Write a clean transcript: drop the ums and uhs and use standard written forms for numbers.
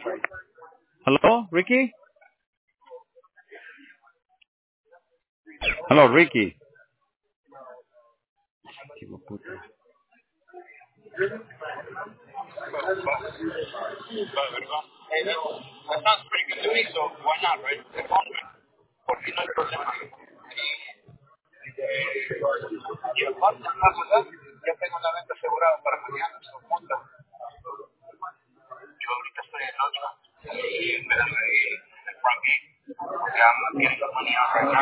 Hello, Ricky? Hello, Ricky. Hey, that sounds pretty good to me, so why not, right? Porque no hay problema. Y aparte, más allá, ya tengo la venta asegurada para mañana, so punto. Yo ahorita estoy en otra. Y esperando ahí en el front gate. Yeah, I'm not getting the money out right